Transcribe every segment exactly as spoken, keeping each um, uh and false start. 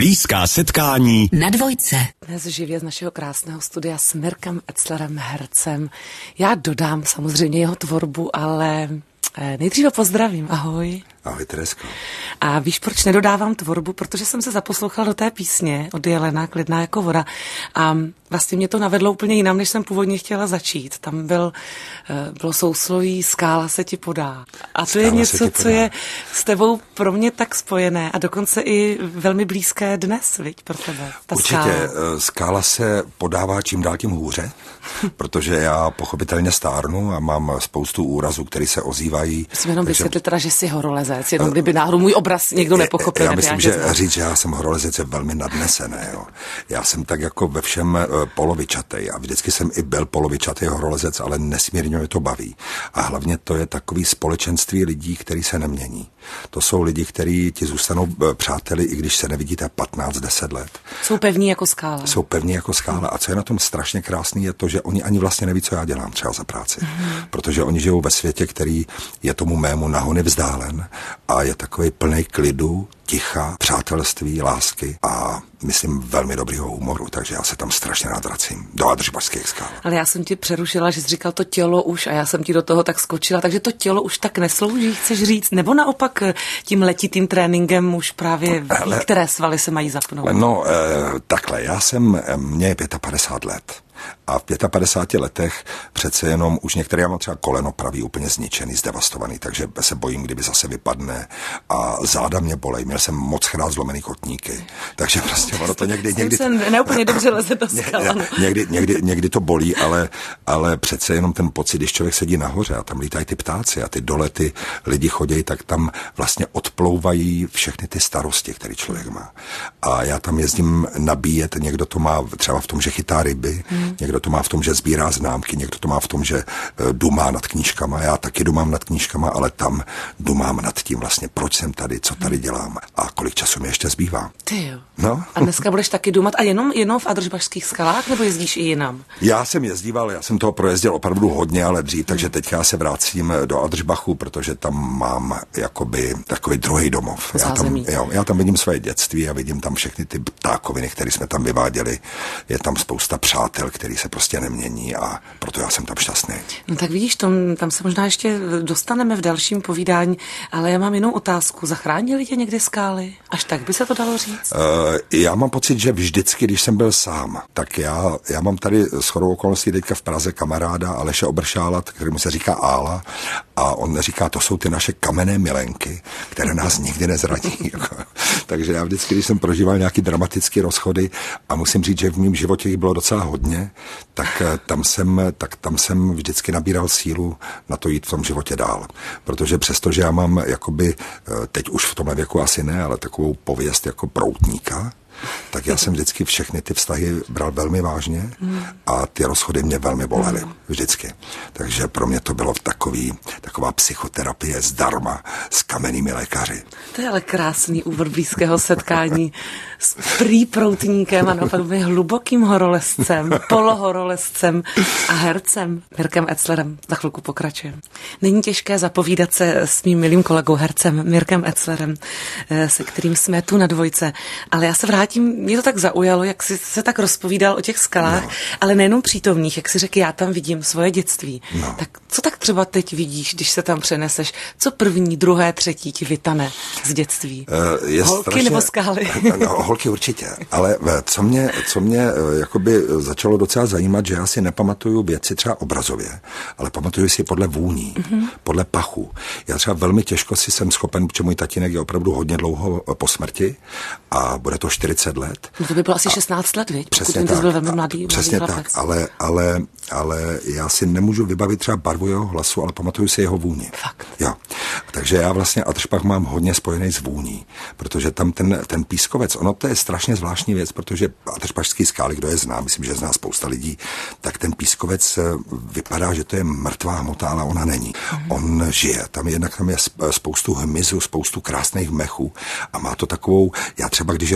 Blízká setkání na dvojce. Dnes živě z našeho krásného studia s Mirkem Etzlerem, hercem. Já dodám samozřejmě jeho tvorbu, ale nejdříve pozdravím. Ahoj. Ahoj, Teresko. A víš, proč nedodávám tvorbu? Protože jsem se zaposlouchala do té písně od Jelena, Klidná jako voda. A vlastně mě to navedlo úplně jinam, než jsem původně chtěla začít. Tam byl, bylo sousloví Skála se ti podá. A to Skála je něco, co je s tebou pro mě tak spojené a dokonce i velmi blízké dnes, viď, pro tebe. Ta Určitě. Skála. Skála se podává čím dál tím hůře, protože já pochopitelně stárnu a mám spoustu úrazů, které se ozývají. Musím jenom vysvětlit teda, že jsi horolezec, jenom kdyby náhodou můj obraz někdo nepochopil. Já myslím, že říct, že já jsem horolezec je velmi nadnesené. Jo. Já jsem tak jako ve všem polovičatej a vždycky jsem i byl polovičatý horolezec, ale nesmírně mě to baví. A hlavně to je takový společenství lidí, který se nemění. To jsou lidi, kteří ti zůstanou přáteli, i když se nevidíte patnáct deset let. Jsou pevní jako skála. Jsou pevní jako skála. A co je na tom strašně krásný, je to, že oni ani vlastně neví, co já dělám třeba za práci. Mm. Protože oni žijou ve světě, který je tomu mému nahony vzdálen a je takový plný klidu, ticha, přátelství, lásky a myslím velmi dobrýho humoru, takže já se tam strašně rád vracím do Adržbašských skál. Ale já jsem ti přerušila, že jsi říkal to tělo už a já jsem ti do toho tak skočila, takže to tělo už tak neslouží, chceš říct, nebo naopak tím letitým tréninkem už právě ví, Ale, které svaly se mají zapnout? No, e, takhle, já jsem, mě je padesát pět let. A v padesát pěti letech přece jenom už některé, já mám třeba koleno pravý úplně zničený, zdevastovaný, takže se bojím, kdyby zase vypadne a záda mě bolej. Měl jsem moc krát zlomený kotníky, takže prostě ono to někdy... někdy jsem neúplně dobře leze do skala. No. Někdy, někdy, někdy to bolí, ale, ale přece jenom ten pocit, když člověk sedí nahoře a tam lítají ty ptáci a ty dole ty lidi chodí, tak tam vlastně odplouvají všechny ty starosti, které člověk má. A já tam jezdím nabíjet, někdo to má třeba v tom, že chytá ryby, hmm. Někdo to má v tom, že sbírá známky, někdo to má v tom, že dumá nad knížkama. Já taky dumám nad knížkama, ale tam dumám nad tím vlastně, proč jsem tady, co tady dělám a kolik času mi ještě zbývá. Ty jo. No? A dneska budeš taky dumat a jenom, jenom v Adržbašských skalách, nebo jezdíš i jinam? Já jsem jezdíval, já jsem toho projezdil opravdu hodně, ale dřív, takže teď já se vracím do Adržbachu, protože tam mám jakoby takový druhý domov. Já tam, jo, já tam vidím své dětství a vidím tam všechny ty ptákoviny, které jsme tam vyváděli. Je tam spousta přátel, který se prostě nemění a proto já jsem tam šťastný. No tak vidíš, tom, tam se možná ještě dostaneme v dalším povídání, ale já mám jinou otázku. Zachránili tě někdy skály? Až tak by se to dalo říct? Uh, já mám pocit, že vždycky, když jsem byl sám, tak já, já mám tady shodou okolností teďka v Praze kamaráda Aleše Obršála, kterému se říká Ála a on říká, to jsou ty naše kamenné milenky, které nás nikdy nezradí. Takže já vždycky, když jsem prožíval nějaký dramatický rozchody a musím říct, že v mém životě jich bylo docela hodně, tak tam jsem, tak tam jsem vždycky nabíral sílu na to jít v tom životě dál. Protože přesto, že já mám jakoby, teď už v tomhle věku asi ne, ale takovou pověst jako proutníka, tak já jsem vždycky všechny ty vztahy bral velmi vážně a ty rozchody mě velmi bolely. Vždycky. Takže pro mě to bylo takový, taková psychoterapie zdarma s kamennými lékaři. To je ale krásný úvod blízkého setkání s prýproutníkem a naopak hlubokým horolezcem, polohorolezcem a hercem Mirkem Etzlerem. Za chvilku pokračujeme. Není těžké zapovídat se s mým milým kolegou hercem Mirkem Etzlerem, se kterým jsme tu na dvojce, ale já se vrátím. Mě to tak zaujalo, jak jsi se tak rozpovídal o těch skalách, no. Ale nejenom přítomných, jak jsi řekl, já tam vidím svoje dětství. No. Tak co tak třeba teď vidíš, když se tam přeneseš? Co první, druhé, třetí ti vytane z dětství? Uh, je holky strašně, nebo skály? No, holky určitě, ale co mě, co mě jakoby začalo docela zajímat, že já si nepamatuju věci třeba obrazově, ale pamatuju si podle vůní, mm-hmm. podle pachu. Já třeba velmi těžko si jsem schopen, protože můj tatínek je opravdu hodně dlouho po smrti a bude to čtyřicet let. No to by bylo asi šestnáct let, viď? Přesně tak. Byl velmi mladý, přesně mladý tak, ale, ale, ale já si nemůžu vybavit třeba barvu jeho hlasu, ale pamatuju si jeho vůni. Fakt. Jo. Takže já vlastně Adržbach mám hodně spojený s vůní, protože tam ten, ten pískovec, ono to je strašně zvláštní věc, protože Adržbachský skály, kdo je zná, myslím, že zná spousta lidí, tak ten pískovec vypadá, že to je mrtvá hmota, ale ona není. Mm. On žije. Tam jednak tam je spoustu hmyzu, spoustu krásných mechů a má to takovou, já třeba když jedu z Adržbachu,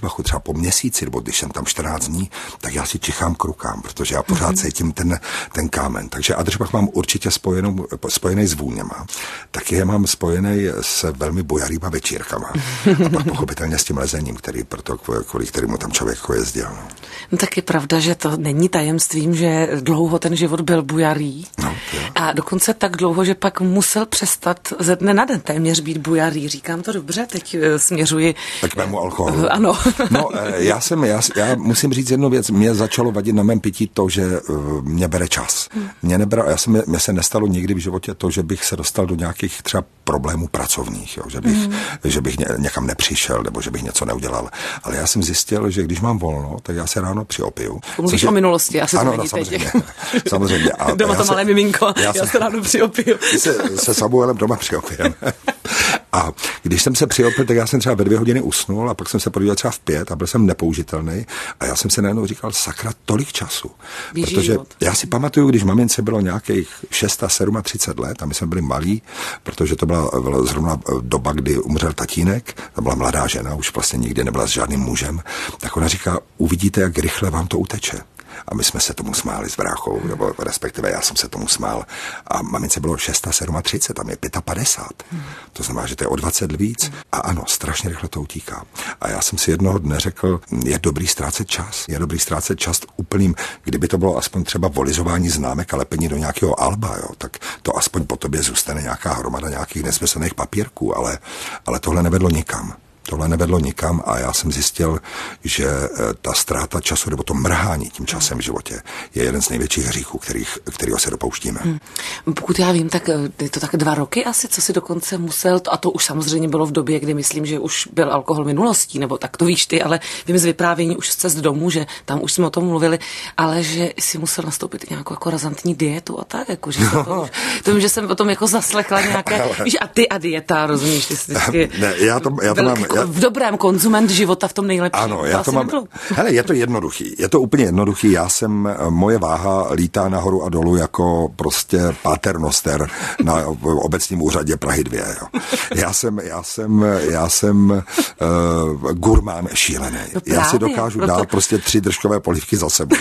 Adřbachu třeba po měsíci, nebo když jsem tam čtrnáct dní, tak já si čichám k rukám, protože já pořád mm-hmm. cítím ten, ten kámen. Takže Adřbach mám určitě spojenou, spojený s vůněma. Taky je mám spojený s velmi bojarýma večírkama. A pak pochopitelně s tím lezením, který, proto, kvůli kterému tam člověk jezdil. No. No tak je pravda, že to není tajemstvím, že dlouho ten život byl bujarý. No, a dokonce tak dlouho, že pak musel přestat ze dne na den téměř být bujarý. Říkám to dobře, teď směřuji... Tak mému alkoholu. Ano. No, já jsem, já, já musím říct jednu věc. Mě začalo vadit na mém pití to, že mě bere čas. Mě nebere, já jsem, mě se nestalo nikdy v životě to, že bych se dostal do nějakých třeba problémů pracovních, jo, že bych, mm. že bych ně, někam nepřišel, nebo že bych něco neudělal. Ale já jsem zjistil, že když mám volno, tak já se ráno přiopiju. Mluvíš o minulosti, asi ano, to no, není samozřejmě. teď. samozřejmě. A doma to malé miminko, já, já se ráno přiopiju. Se, se Samuelem doma přiopijem. A když jsem se přiopil, tak já jsem třeba ve dvě hodiny usnul a pak jsem se podíval třeba v pět a byl jsem nepoužitelný a já jsem se najednou říkal, sakra, tolik času. Běží protože život. Já si pamatuju, když mamince bylo nějakých šest a třicet sedm let a my jsme byli malí, protože to byla, byla zrovna doba, kdy umřel tatínek, to byla mladá žena, už vlastně nikdy nebyla s žádným mužem, tak ona říká, uvidíte, jak rychle vám to uteče. A my jsme se tomu smáli s bráchou, nebo respektive já jsem se tomu smál. A mamince bylo šest a třicet sedm, tam je padesát pět. Hmm. To znamená, že to je o dvacet víc. Hmm. A ano, strašně rychle to utíká. A já jsem si jednoho dne řekl, je dobrý ztrácet čas. Je dobrý ztrácet čas úplným, kdyby to bylo aspoň třeba volizování známek a lepení do nějakého alba, jo, tak to aspoň po tobě zůstane nějaká hromada nějakých nesmyslných papírků, ale, ale tohle nevedlo nikam. Tohle nevedlo nikam a já jsem zjistil, že ta ztráta času nebo to mrhání tím časem v životě je jeden z největších hříchů, kterých, kterýho se dopouštíme. Hmm. Pokud já vím, tak je to tak dva roky asi, co si dokonce musel, a to už samozřejmě bylo v době, kdy myslím, že už byl alkohol minulostí, nebo tak to víš ty, ale vím z vyprávění už z cest domů, že tam už jsme o tom mluvili, ale že si musel nastoupit nějakou jako razantní dietu a tak, jako, že no. to, to vím, že jsem o tom jako zaslechla nějaké, ale... víš, a ty a dieta, rozumíš, ty jsi vždycky ne, já to, já to mám, já... v dobrém konzument života v tom nejlepším. Ano, já to, to mám. Nebylo. Hele, je to jednoduchý. Je to úplně jednoduchý. Já jsem, moje váha lítá nahoru a dolů jako prostě paternoster na obecním úřadě Prahy dvě. Jo. Já jsem, já jsem, já jsem uh, gurmán šílený. No právě, já si dokážu proto... dát prostě tři držkové polívky za sebou.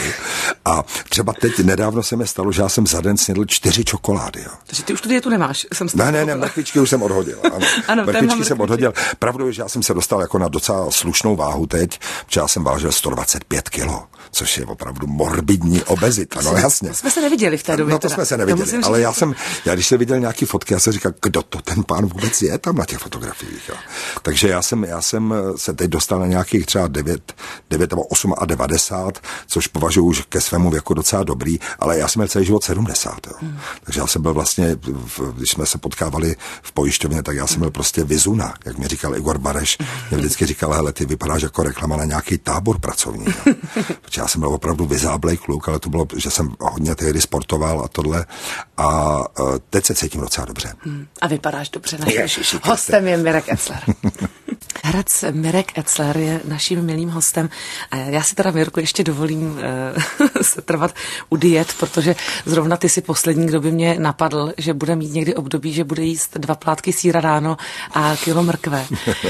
A třeba teď nedávno se mi stalo, že já jsem za den snědl čtyři čokolády. Jo. Takže ty už tu dietu nemáš. Jsem ne, ne, ne, mrkvičky už jsem odhodil. Ano, ano mrkvičky jsem odhodil. Pravdou je, že já jsem se dostal jako na docela slušnou váhu teď, protože já jsem vážil sto dvacet pět kilo, což je opravdu morbidní obezita, no jasně. To jsme se neviděli v té době. No to teda. jsme se neviděli, ale já jsem, já když jsem viděl nějaký fotky, já jsem říkal, kdo to ten pán vůbec je tam na těch fotografiích. Jo. Takže já jsem, já jsem se teď dostal na nějakých třeba devět, devět nebo osm a devadesát, což považuji už ke svému věku docela dobrý, ale já jsem měl celý život sedmdesát. Jo. Hmm. Takže já jsem byl vlastně, když jsme se potkávali v pojišťovně, tak já jsem byl prostě vizuna, jak mi říkal Igor Bareš, mě vždycky říkal, hele, ty vypadáš jako reklama na nějaký tábor pracovní. Jo. Protože já jsem byl opravdu vyzáblej kluk, ale to bylo, že jsem hodně tehdy sportoval a tohle. A teď se cítím docela dobře. Hmm. A vypadáš dobře, naš hostem je Mirek Etzler. Herec Mirek Etzler je naším milým hostem. Já si teda, Mirku, ještě dovolím se trvat u diet, protože zrovna ty si poslední, kdo by mě napadl, že bude mít někdy období, že bude jíst dva plátky sýra ráno a kilo mrkve.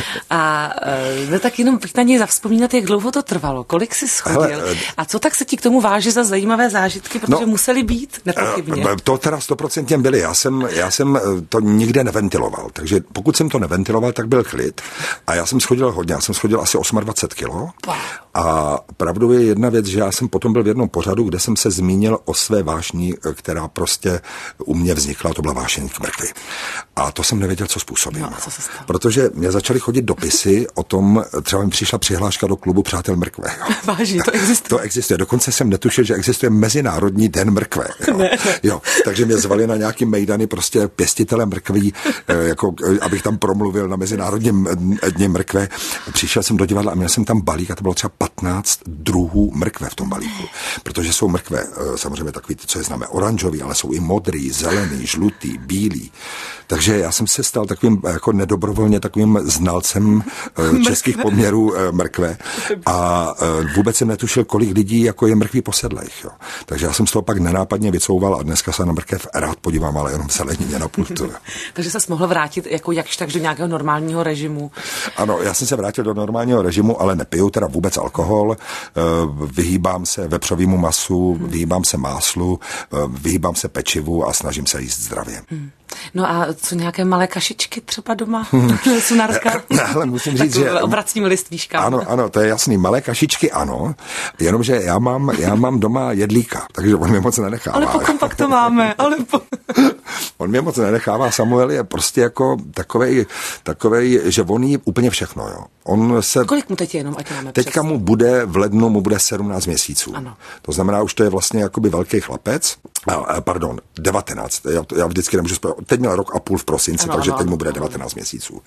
A ne tak jenom pojď na něj zavzpomínat, jak dlouho to trvalo, kolik jsi schodil Hele, a co tak se ti k tomu váží za zajímavé zážitky, protože no, museli být nepochybně. To teda stoprocentně byly. Já jsem, já jsem to nikde neventiloval, takže pokud jsem to neventiloval, tak byl klid. A já jsem schodil hodně, já jsem schodil asi dvacet osm kilo. A pravdou je jedna věc, že já jsem potom byl v jednom pořadu, kde jsem se zmínil o své vášni, která prostě u mě vznikla, to byla vášeň k mrkvi. A to jsem nevěděl, co způsobím. No, co se stalo? Protože mě začaly chodit dopisy o tom, třeba mi přišla přihláška do klubu Přátel mrkve. Vážně, to existuje? To existuje. Dokonce jsem netušil, že existuje Mezinárodní den mrkve. Jo. Ne. Jo. Takže mě zvali na nějaký mejdany prostě pěstitele mrkví, jako, abych tam promluvil na Mezinárodním dně mrkve. Přišel jsem do divadla a měl jsem tam balík a to bylo třeba patnáct druhů mrkve v tom balíku. Protože jsou mrkve, samozřejmě takový, co je známe, oranžový, ale jsou i modrý, zelený, žlutý, bílý. Takže já jsem se stal takovým jako nedobrovolně takovým znalcem českých poměrů mrkve a vůbec jsem netušil, kolik lidí jako je mrkví posedlejch. Jo. Takže já jsem z toho pak nenápadně vycouval a dneska se na mrkev rád podívám, ale jenom v zelenině na pultu. Takže ses mohl vrátit jako jakž tak do nějakého normálního režimu. Ano, já jsem se vrátil do normálního režimu, ale nepiju teda vůbec alkohol, vyhýbám se vepřovému masu, hmm. vyhýbám se máslu, vyhýbám se pečivu a snažím se jíst zdravě. Hmm. No a co nějaké malé kašičky třeba doma? Sunárka? Ale musím říct, že... Obracím list výškám. Ano, ano, to je jasný. Malé kašičky ano, jenomže já mám, já mám doma jedlíka, takže on mě moc nenechává. Ale po kom pak to máme? Ale po... On mě moc nenechává. Samuel je prostě jako takovej, takovej, že on jí úplně všechno, jo. On se... Kolik mu teď je jenom, ať máme Teďka přes... mu bude, v lednu mu bude sedmnáct měsíců. Ano. To znamená, už to je vlastně jakoby velký chlapec. A, pardon, devatenáct. Já, já vždycky nemůžu spojit. Teď měl rok a půl v prosinci, ano, takže ano, teď mu bude devatenáct měsíců.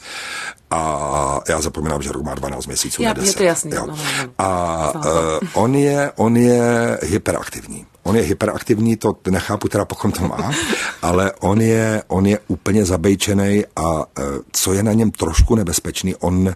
A já zapomínám, že rok má dvanáct měsíců. Já, je to jasný. Jo. No, no, no. A uh, on, je, on je hyperaktivní. On je hyperaktivní, to nechápu teda, pokom to má, ale on je, on je úplně zabejčenej a uh, co je na něm trošku nebezpečný, on uh,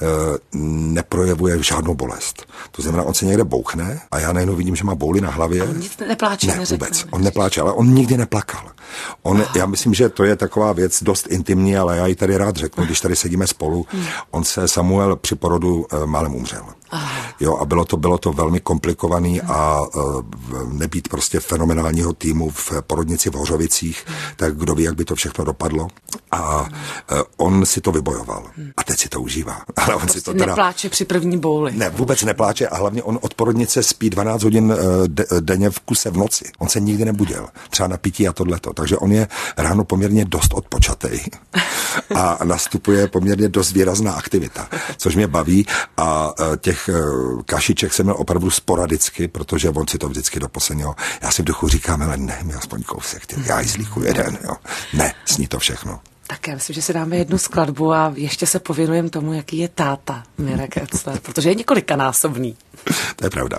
neprojevuje žádnou bolest. To znamená, on se někde bouchne a já najednou vidím, že má bouli na hlavě. On nic nepláče, ne, neřekne. Vůbec. On nepláče, ale on nikdy neplakal. On, já myslím, že to je taková věc dost intimní, ale já ji tady rád řeknu, když tady sedíme spolu. Hmm. On se, Samuel, při porodu uh, málem umřel. Jo, a bylo to, bylo to velmi komplikovaný a uh, nebýt prostě fenomenálního týmu v porodnici v Hořovicích, hmm. tak kdo ví, jak by to všechno dopadlo. A uh, on si to vybojoval. Hmm. A teď si to užívá. Ale on prostě si to teda... nepláče při první bouli. Ne, vůbec nepláče a hlavně on od porodnice spí dvanáct hodin uh, de, denně v kuse v noci. On se nikdy nebudil. Třeba na pití a tohleto. Takže on je ráno poměrně dost odpočatej. A nastupuje poměrně dost výrazná aktivita, což mě baví. A uh, těch kašiček jsem měl opravdu sporadicky, protože on si to vždycky do posledního. Já si v duchu říkám, ale ne, mi aspoň kousek, ty, já jí zlíku jeden, jo. Ne, sní to všechno. Tak já myslím, že si dáme jednu skladbu a ještě se pověnujeme tomu, jaký je táta Mirek Etzler, protože je několikanásobný. To je pravda.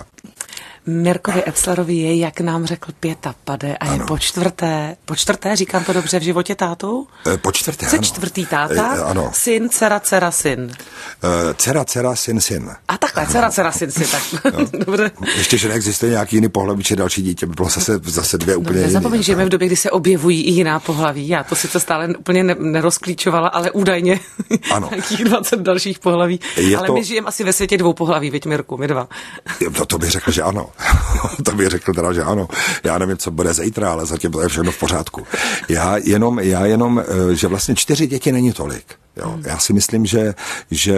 Mirkovi Etzlerovi je, jak nám řekl, pětapade a je ano. po čtvrté, po čtvrté, říkám to dobře, v životě tátu? E, po čtvrté, Se ano. čtvrtý táta, e, ano. syn, dcera, dcera, syn. E, dcera, dcera, syn, syn. A takhle, dcera, dcera, syn, syn, tak no. Dobře. Ještě, že neexistuje nějaký jiný pohlaví, či další dítě, by bylo zase, zase dvě úplně no, jiný. Nezapomeň, že žijeme v době, kdy se objevují i jiná pohlaví. Já to sice stále úplně ne, nerozklíčovala, ale údajně ano. nějakých dvacet dalších pohlaví. Je ale to... my žijeme asi ve světě dvou pohlaví, viď Mirku, my dva. No to bych řekl, že ano. To bych řekl teda, že ano. Já nevím, co bude zítra, ale zatím to je všechno v pořádku. Já jenom, já jenom, že vlastně čtyři děti není tolik. Jo. Hmm. Já si myslím, že, že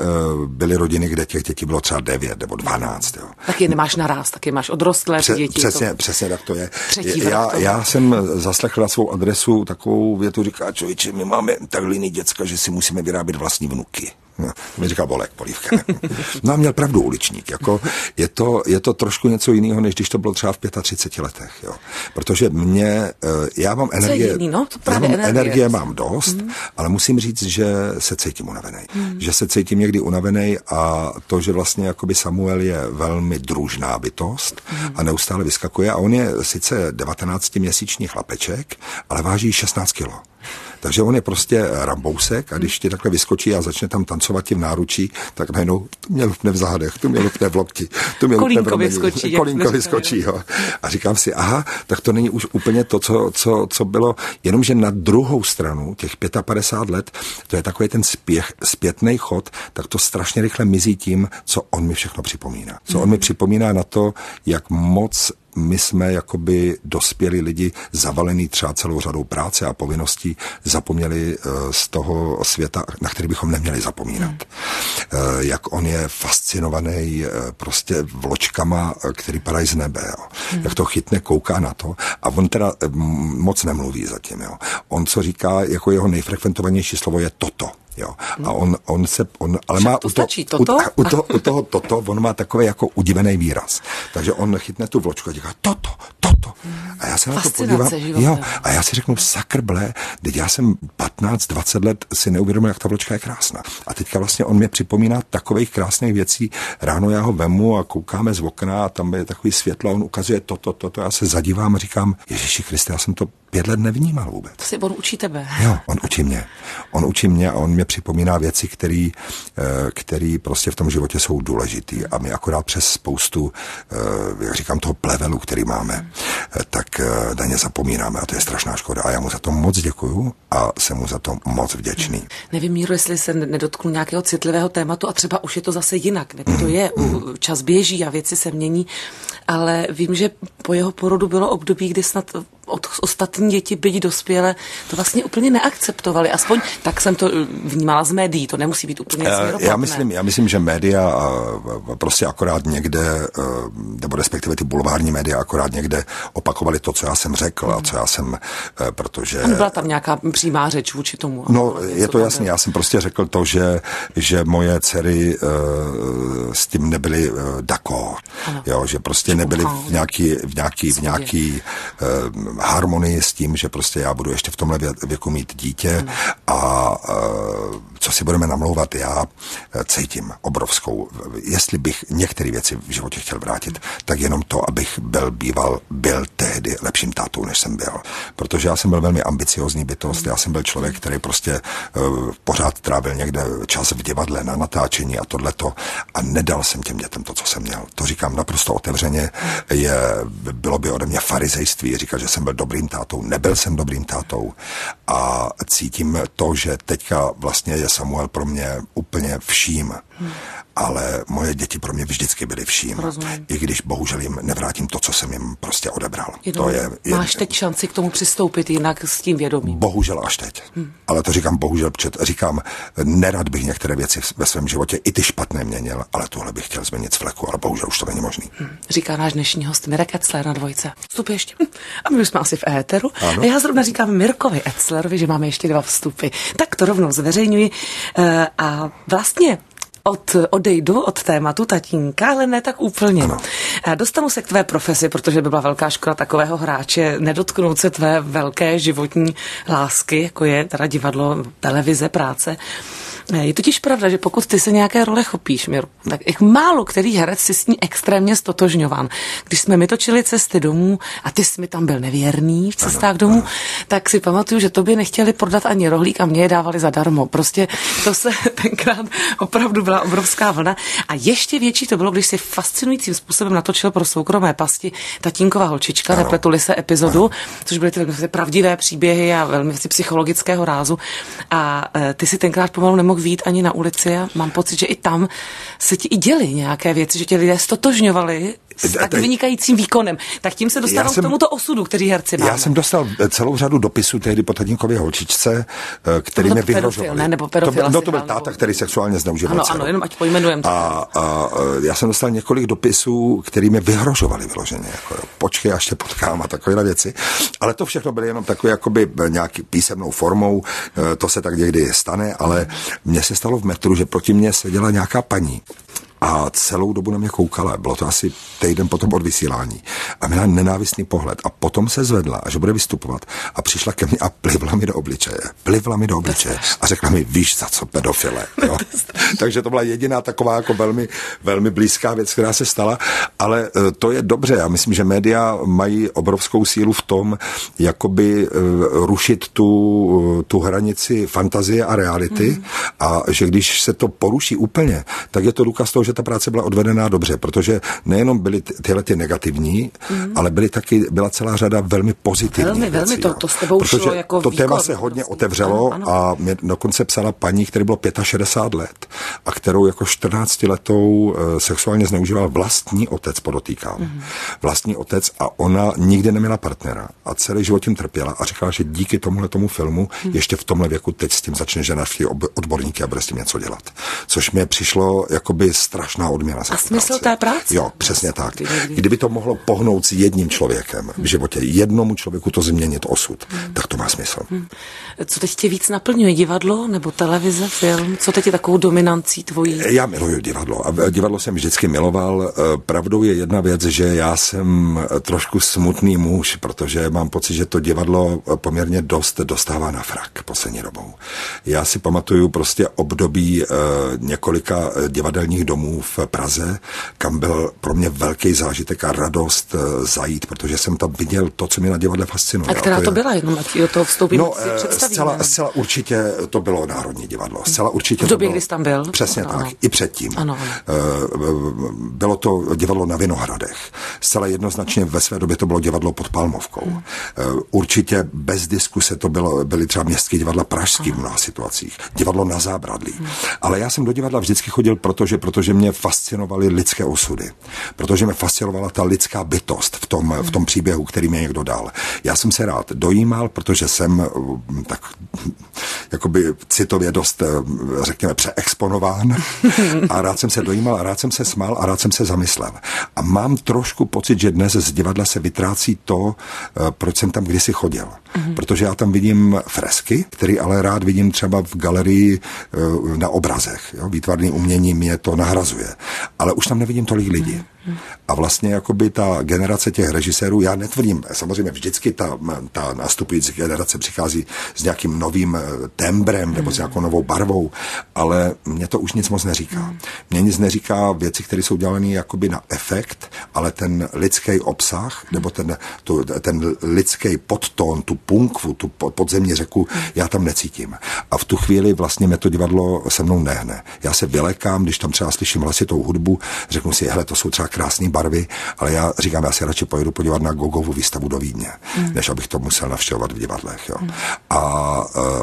byly rodiny, kde těch dětí bylo třeba devět nebo dvanáct. Jo. Taky nemáš naráz, taky máš odrostlé Pře- děti. Přesně, to... přesně tak to je. Třetí já, já jsem zaslechl na svou adresu takovou větu, říká, člověče, my máme takhle jiný děcka, že si musíme vyrábět vlastní vnuky. No, mi říkal Bolek, polívka. No a měl pravdu uličník. Jako je, to, je to trošku něco jiného, než když to bylo třeba v třiceti pěti letech. Jo. Protože mě, já mám energie, jiný, no? já mám energie, energie mám dost, mm. ale musím říct, že se cítím unavený. Mm. Že se cítím někdy unavený a to, že vlastně jakoby Samuel je velmi družná bytost mm. a neustále vyskakuje a on je sice devatenáctiměsíční chlapeček, ale váží šestnáct kilo. Takže on je prostě rambousek a když ti takhle vyskočí a začne tam tancovat ti v náručí, tak najednou tu mě lupne v zádech, tu mě lupne v lokti, tu mě lupne v rameni. Vyskočí, kolínko vyskočí, jo. A říkám si, aha, tak to není už úplně to, co, co, co bylo, jenomže na druhou stranu, těch padesát pět let, to je takový ten spěch, zpětnej chod, tak to strašně rychle mizí tím, co on mi všechno připomíná. Co on mi připomíná na to, jak moc my jsme jakoby dospělí lidi zavalený třeba celou řadou práce a povinností zapomněli z toho světa, na který bychom neměli zapomínat. Hmm. Jak on je fascinovaný prostě vločkama, který padají z nebe. Jo. Hmm. Jak to chytne, kouká na to a on teda moc nemluví zatím. Jo. On, co říká, jako jeho nejfrekventovanější slovo je toto. Jo. A on, on se, on, ale Však má to u, stačí, to, toto? u, u, toho, u toho toto, on má takový jako udivený výraz. Takže on chytne tu vločku a říká toto, toto. A já se na to podívám. Jo, a já si řeknu, sakrble, teď já jsem patnáct dvacet let si neuvědomil, jak ta vločka je krásná. A teďka vlastně on mě připomíná takových krásných věcí. Ráno já ho vemu a koukáme z okna a tam je takový světlo a on ukazuje toto, toto. Já se zadívám a říkám, Ježíši Kriste, já jsem to pět let nevnímal vůbec. To si on učí tebe. Jo, on učí mě. On učí mě a on mě připomíná věci, který, který prostě v tom životě jsou důležitý. A my akorát přes spoustu, jak říkám, toho plevelu, který máme, tak na ně zapomínáme a to je strašná škoda. A já mu za to moc děkuju a jsem mu za to moc vděčný. Nevím, Míro, jestli se nedotknu nějakého citlivého tématu a třeba už je to zase jinak, nebo to je, čas běží a věci se mění, ale vím, že po jeho porodu bylo období, kdy snad od ostatní děti, byť dospělé, to vlastně úplně neakceptovali. Aspoň tak jsem to vnímala z médií, to nemusí být úplně směroplatné. Já myslím, já myslím, že média prostě akorát někde, nebo respektive ty bulvární média akorát někde opakovali to, co já jsem řekl mm. a co já jsem, protože... Byla tam nějaká přímá řeč vůči tomu. No, je to jasný, já jsem prostě řekl to, že, že moje dcery uh, s tím nebyly uh, d'accord, jo, že prostě nebyly v nějaký, v nějaký, v nějaký uh, harmonii s tím, že prostě já budu ještě v tomhle věku mít dítě ano. a uh, co si budeme namlouvat, já cítím obrovskou, jestli bych některé věci v životě chtěl vrátit, tak jenom to, abych byl býval, byl tehdy lepším tátou, než jsem byl. Protože já jsem byl velmi ambiciozní bytost, já jsem byl člověk, který prostě uh, pořád trávil někde čas v divadle na natáčení a tohleto a nedal jsem těm dětem to, co jsem měl. To říkám naprosto otevřeně, je, bylo by ode mě farizejství říkat, že jsem byl dobrým tátou, nebyl jsem dobrým tátou a cítím to, že teďka vlastně je Samuel pro mě úplně vším. Hmm. Ale moje děti pro mě vždycky byly vším. Rozumím. I když bohužel jim nevrátím to, co jsem jim prostě odebral. To je, je, máš teď šanci k tomu přistoupit jinak s tím vědomím? Bohužel až teď. Hmm. Ale to říkám bohužel, říkám, nerad bych některé věci ve svém životě i ty špatné měnil, ale tohle bych chtěl změnit z fleku, ale bohužel už to není možný. Hmm. Říká náš dnešní host Mirek Etzler na Dvojce. Vstup ještě. A my už jsme asi v éteru. Ano. A já zrovna říkám Mirkovi Etzlerovi, že máme ještě dva vstupy. Tak to rovnou zveřejňuji. Uh, a vlastně Od, odejdu od tématu tatínka, ale ne tak úplně. Ano. Dostanu se k tvé profesi, protože by byla velká škoda takového hráče nedotknout se tvé velké životní lásky, jako je teda divadlo, televize, práce. Je totiž pravda, že pokud ty se nějaké role chopíš, Miru, tak jak málo který herec si s ní extrémně stotožňován. Když jsme my točili Cesty domů a ty jsi mi tam byl nevěrný v Cestách ano, domů, ano. tak si pamatuju, že tobě nechtěli prodat ani rohlík a mě je dávali zadarmo. Prostě to se tenkrát opravdu byla obrovská vlna. A ještě větší to bylo, když si fascinujícím způsobem natočil pro Soukromé pasti Tatínková holčička, nepletuli se epizodu, ano. což byly ty pravdivé příběhy a velmi psychologického rázu. A e, ty si tenkrát pomalu nemohl vyjít ani na ulici a mám pocit, že i tam se ti i děly nějaké věci, že tě lidé stotožňovali s tak vynikajícím výkonem. Tak tím se dostávám jsem, k tomuto osudu, který herci máme. Já jsem dostal celou řadu dopisů tehdy po Tatínkově holčičce, který mi vyhrožovali. Ne, nebo pedofil, to, no to byl táta, který sexuálně zneužíval. Ano, ano, jenom ať pojmenujeme to. A, a já jsem dostal několik dopisů, který mi vyhrožovali vyloženě. Jako, počkej, až tě potkám a takové věci. Ale to všechno byly jenom takové jakoby nějaký písemnou formou. To se tak někdy stane, ale mně se stalo v metru, že proti mně seděla nějaká paní. A celou dobu na mě koukala, bylo to asi týden potom od vysílání. A měla nenávistný pohled. A potom se zvedla, až bude vystupovat. A přišla ke mně a plivla mi do obličeje. Plivla mi do obličeje. A řekla mi, víš za co, pedofile. Jo? Takže to byla jediná taková jako velmi, velmi blízká věc, která se stala. Ale to je dobře. Já myslím, že média mají obrovskou sílu v tom, jakoby rušit tu, tu hranici fantazie a reality. Mm. A že když se to poruší úplně, tak je to důkaz toho, že ta práce byla odvedená dobře, protože nejenom byly tyhle ty negativní, mm. ale byly taky, byla celá řada velmi pozitivních velmi, věcí. Velmi, to, to s tebou protože šlo jako to výkon, téma se hodně prostě otevřelo ano, ano. a mě dokonce psala paní, který bylo šedesát pět let a kterou jako čtrnáctiletou uh, sexuálně zneužíval vlastní otec, podotýkám. Mm. Vlastní otec a ona nikdy neměla partnera a celý život tím trpěla a říkala, že díky tomuhle tomu filmu mm. ještě v tomhle věku teď s tím začne žena odborníky a bude s tím něco dělat. Což mě přišlo jakoby strašně strašná odměna za A smysl práci. té práce? Jo, přesně tak. Kdyby to mohlo pohnout s jedním člověkem v životě, jednomu člověku to změnit osud, hmm. tak to má smysl. Hmm. Co teď tě víc naplňuje? Divadlo nebo televize, film? Co teď je takovou dominancí tvojí? Já miluju divadlo a divadlo jsem vždycky miloval. Pravdou je jedna věc, že já jsem trošku smutný muž, protože mám pocit, že to divadlo poměrně dost dostává na frak poslední dobou. Já si pamatuju prostě období několika divadelních domů v Praze, kam byl pro mě velký zážitek a radost zajít, protože jsem tam viděl to, co mě na divadle fascinuje. A která to, to byla? Jenom ať o to vstoupím, no, si představím. Zcela, zcela určitě to bylo Národní divadlo. Zcela určitě v době, bylo, kdy jsi tam byl? Přesně ano, tak. Ano. I předtím. Ano, ano. Bylo to divadlo na Vinohradech. Zcela jednoznačně ve své době to bylo divadlo pod Palmovkou. Hmm. Určitě bez diskuse to bylo, byly třeba městské divadla pražský v mnoha situacích. Divadlo na Zábradlí. Hmm. Ale já jsem do divadla vždycky chodil, protože, protože mě fascinovaly lidské osudy. Protože mě fascinovala ta lidská bytost v tom, hmm. v tom příběhu, který mě někdo dal. Já jsem se rád dojímal, protože jsem tak jakoby citově dost, řekněme, přeexponován a rád jsem se dojímal a rád jsem se smál a rád jsem se zamyslel. A mám trošku pocit, že dnes z divadla se vytrácí to, proč jsem tam kdysi chodil. Mm-hmm. Protože já tam vidím fresky, které ale rád vidím třeba v galerii na obrazech. Jo? Výtvarné umění mě to nahrazuje. Ale už tam nevidím tolik lidí. Mm-hmm. A vlastně jakoby ta generace těch režisérů, já netvrdím, samozřejmě vždycky ta, ta nastupující generace přichází s nějakým novým tembrem nebo s nějakou novou barvou, ale mě to už nic moc neříká. Mě nic neříká věci, které jsou dělané jakoby na efekt, ale ten lidský obsah, nebo ten, tu, ten lidský podtón, tu punkvu, tu podzemní řeku, já tam necítím. A v tu chvíli vlastně mě to divadlo se mnou nehne. Já se vylekám, když tam třeba slyším hlasitou hudbu, řeknu si, hele, to jsou třeba krásné barvy, ale já říkám, já si radši pojedu podívat na Gogovu výstavu do Vídně, mm. než abych to musel navštěvovat v divadlech. Jo. Mm. A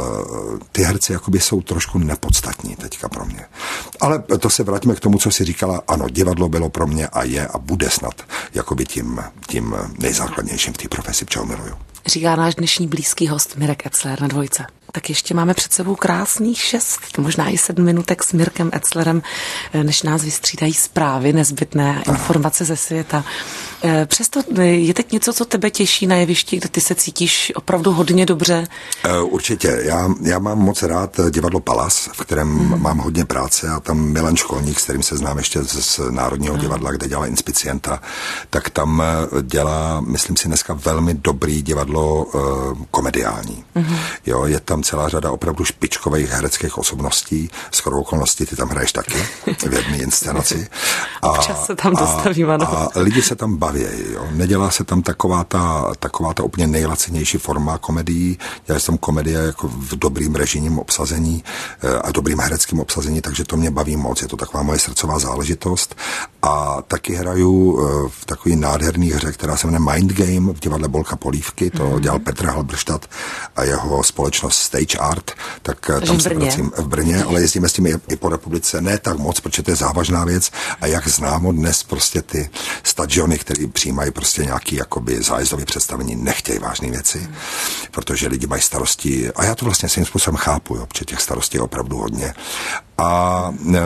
uh, ty herci jakoby jsou trošku nepodstatní teďka pro mě. Ale to se vrátíme k tomu, co si říkala, ano, divadlo bylo pro mě a je a bude snad jakoby tím, tím nejzákladnějším v té profesi, čeho miluju. Říká náš dnešní blízký host Mirek Etzler na Dvojce. Tak ještě máme před sebou krásných šest, možná i sedm minutek s Mirkem Etzlerem, než nás vystřídají zprávy nezbytné, informace ze světa. Přesto je teď něco, co tebe těší na jevišti, kde ty se cítíš opravdu hodně dobře? Určitě. Já, já mám moc rád divadlo Palas, v kterém hmm. mám hodně práce a tam Milan Školník, s kterým se znám ještě z Národního hmm. divadla, kde dělá Inspicienta, tak tam dělá, myslím si, dneska velmi dobrý divadlo uh, komediální. Hmm. Jo, je tam celá řada opravdu špičkových hereckých osobností. Shodou okolností ty tam hraješ taky v jedné inscenaci. A, Občas se tam dostavím, ano. A lidi se tam baví. Jo. Nedělá se tam taková ta, taková ta úplně nejlacenější forma komedií. Dělá se tam komedie jako v dobrým režijním obsazení a dobrým hereckým obsazení, takže to mě baví moc. Je to taková moje srdcová záležitost. A taky hraju v takový nádherný hře, která se jmenuje Mind Game v divadle Bolka Polívky. To mm-hmm. dělal Petr Halberstadt a jeho společnost Stage Art, tak tam v se vracím v Brně, ale jezdíme s tím i, i po republice, ne tak moc, protože to je závažná věc a jak známo dnes prostě ty stadiony, které přijímají prostě nějaký jakoby zájezdový představení, nechtějí vážné věci, hmm. protože lidi mají starosti a já to vlastně svým způsobem chápu, jo, protože těch starostí je opravdu hodně. A e,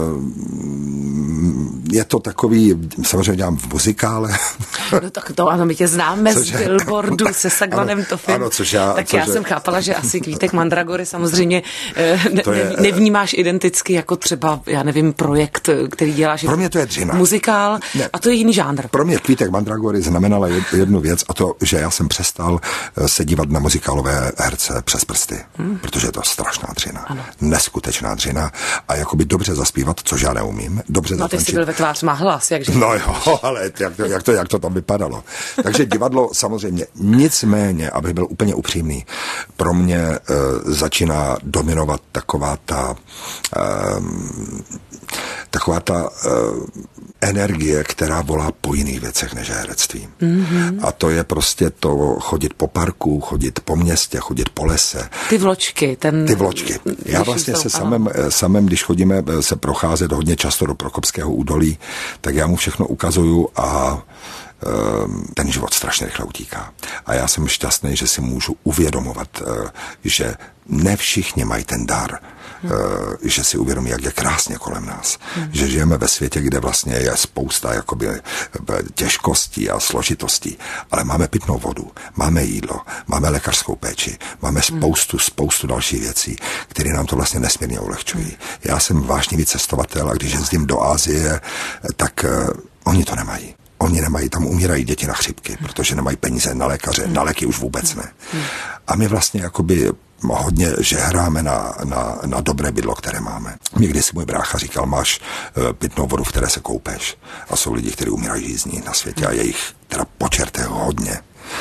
je to takový, samozřejmě dělám v muzikále. No tak to ano, my tě známe z billboardu se Sagvanem Toffim. Ano, což já, tak což já je... jsem chápala, že asi Kvítek Mandragory samozřejmě ne, je, nevnímáš identicky jako třeba, já nevím, projekt, který děláš. Pro mě to je dřina. Muzikál ne. A to je jiný žánr. Pro mě Kvítek Mandragory znamenala jednu věc a to, že já jsem přestal se dívat na muzikálové herce přes prsty, hmm. protože je to strašná dřina. Ano. Neskutečná dřina. A jakoby dobře zaspívat, což já neumím. Dobře no ty jsi byl ve tvář má hlas, jakže? No jo, ale jak to, jak to, jak to tam vypadalo. Takže divadlo samozřejmě, nicméně, abych byl úplně upřímný, pro mě e, začíná dominovat taková ta e, taková ta e, energie, která volá po jiných věcech než herectví. Mm-hmm. A to je prostě to chodit po parku, chodit po městě, chodit po lese. Ty vločky. Ten... Ty vločky. Já vlastně se samém, samém, když chodíme se procházet hodně často do Prokopského údolí, tak já mu všechno ukazuju a ten život strašně rychle utíká. A já jsem šťastný, že si můžu uvědomovat, že ne všichni mají ten dar, Hmm. že si uvědomí, jak je krásně kolem nás. Hmm. Že žijeme ve světě, kde vlastně je spousta jakoby těžkostí a složitostí, ale máme pitnou vodu, máme jídlo, máme lékařskou péči, máme spoustu, spoustu dalších věcí, které nám to vlastně nesmírně ulehčují. Já jsem vášnivý cestovatel a když jezdím do Asie, tak uh, oni to nemají. Oni nemají, tam umírají děti na chřipky, protože nemají peníze na lékaře, na léky už vůbec ne. A my vlastně jakoby hodně žehráme na, na, na dobré bydlo, které máme. Někdy si můj brácha říkal, máš uh, pitnou vodu, v které se koupeš. A jsou lidi, kteří umírají žízní na světě a je jich teda počertého hodně.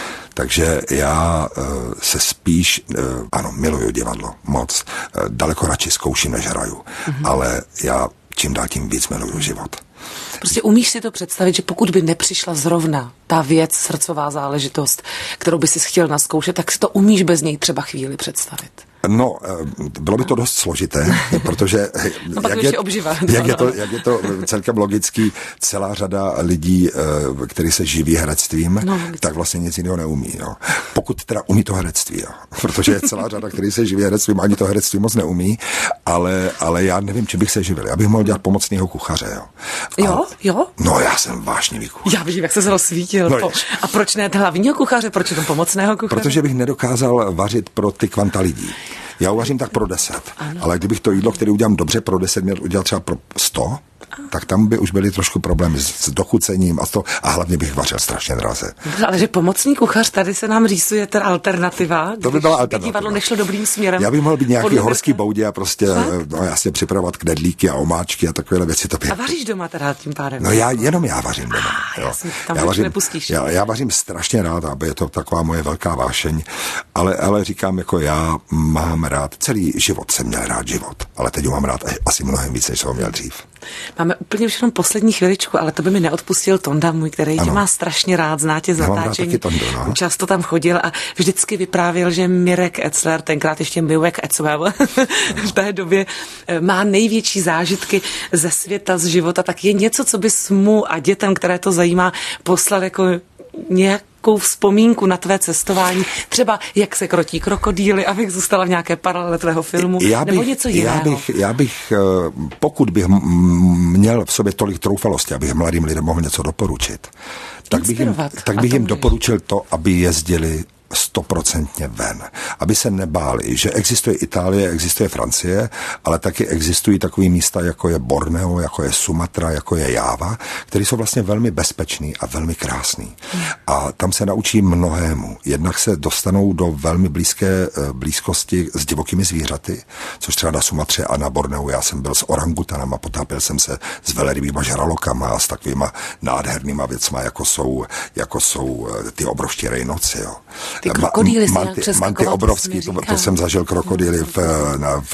Takže já uh, se spíš, uh, ano, miluju divadlo moc, uh, daleko radši zkouším, než hraju, mm-hmm. ale já čím dál tím víc miluju život. Prostě umíš si to představit, že pokud by nepřišla zrovna ta věc, srdcová záležitost, kterou by si chtěl naskoušet, tak si to umíš bez něj třeba chvíli představit. No, bylo by to dost složité, protože no, jak, je, jak, je to, no. jak je to celkem logický, celá řada lidí, kteří se živí herectvím, no, tak vlastně nic jiného neumí. Jo. Pokud teda umí to herectví, jo. Protože je celá řada, který se živí herectvím, ani to herectví moc neumí, ale, ale já nevím, čím bych se živil. Já bych mohl dělat pomocného kuchaře. Jo, a, jo? jo? No, já jsem vášnivý kuchař. Já vím, jak se rozsvítil. No, po, a proč ne hlavního kuchaře, proč je to pomocného kuchaře? Protože bych nedokázal vařit pro ty kvanta lidí. Já uvařím tak pro deset, ano. Ale kdybych to jídlo, které udělám dobře pro deset, měl udělat třeba pro sto, tak tam by už byly trošku problémy s dochucením a to, a hlavně bych vařil strašně draze. Ale že pomocný kuchař, tady se nám rýsuje ta alternativa. To by byla alternativa. Divadlo nešlo dobrým směrem. Já bych mohl být nějaký horský boudě a prostě no, jasně připravovat knedlíky a omáčky a takovéhle věci. To by... A vaříš doma teda tím pádem? No já, jenom já vařím doma. Ah, jo. Jasně, tam já, vařím, nepustíš. Já, já vařím strašně rád, aby je to taková moje velká vášeň, ale, ale říkám, jako já mám rád, celý život jsem měl rád život, ale teď ho mám rád asi mnohem víc, než jsem ho měl dřív. Máme úplně už jenom poslední chviličku, ale to by mi neodpustil Tonda můj, který tě má strašně rád, zná tě zatáčení. Tondu, no. Často tam chodil a vždycky vyprávěl, že Mirek Etzler, tenkrát ještě Mirek Etzler, v té době má největší zážitky ze světa, z života, tak je něco, co bys mu a dětem, které to zajímá, poslal jako nějakou vzpomínku na tvé cestování, třeba jak se krotí krokodýly, abych zůstala v nějaké paralele tvého filmu, já bych, nebo něco jiného. Já bych, já bych, pokud bych měl v sobě tolik troufalosti, abych mladým lidem mohl něco doporučit, tak bych jim, tak bych jim doporučil to, aby jezdili stoprocentně ven. Aby se nebáli, že existuje Itálie, existuje Francie, ale taky existují takové místa, jako je Borneo, jako je Sumatra, jako je Jáva, které jsou vlastně velmi bezpečný a velmi krásný. A tam se naučí mnohému. Jednak se dostanou do velmi blízké blízkosti s divokými zvířaty, což třeba na Sumatře a na Borneu. Já jsem byl s orangutanama, potápěl jsem se s velrybýma žralokama a s takovýma nádhernýma věcma, jako jsou, jako jsou ty obrovští rejnoci, jo. Ty krokodýly Ma, manty, manty obrovský, to, to jsem zažil krokodýly v, v,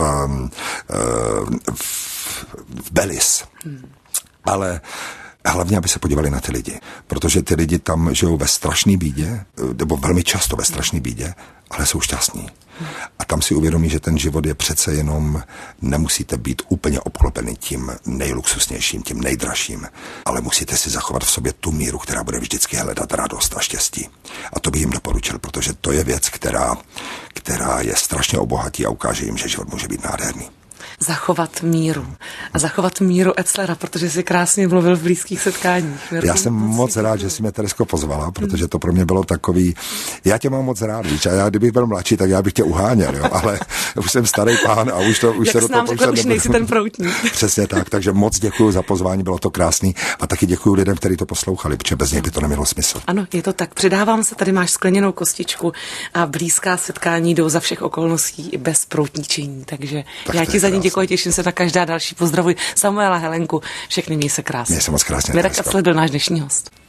v, v Belize. Hmm. Ale hlavně, aby se podívali na ty lidi, protože ty lidi tam žijou ve strašné bídě, nebo velmi často ve strašné bídě, ale jsou šťastní. A tam si uvědomí, že ten život je přece jenom, nemusíte být úplně obklopený tím nejluxusnějším, tím nejdražším, ale musíte si zachovat v sobě tu míru, která bude vždycky hledat radost a štěstí. A to bych jim doporučil, protože to je věc, která, která je strašně obohatí a ukáže jim, že život může být nádherný. Zachovat míru. A zachovat míru Etzlera, protože jsi krásně mluvil v blízkých setkáních. Já jsem moc rád, že jsi mě, Teresko, pozvala, protože to pro mě bylo takový... Já tě mám moc rád, víš, a já kdybych byl mladší, tak já bych tě uháněl, jo, ale už jsem starý pán a už to... Už Jak se jsi do nám toho řekl, už nejsi ten proutník. Přesně tak, takže moc děkuji za pozvání, bylo to krásný a taky děkuji lidem, kteří to poslouchali, protože bez něj by to nemělo smysl. Ano, je to tak. Přidávám se, tady máš skleněnou kostičku a blízká setkání jdou za všech okolností i bez proutničení, takže tak já ti za ní děkuji, těším se na každá další. Pozdravuj Samuela, Helenku, všechny měj se krásně. Měj se moc krásně. Mirek Etzler byl náš dnešní host.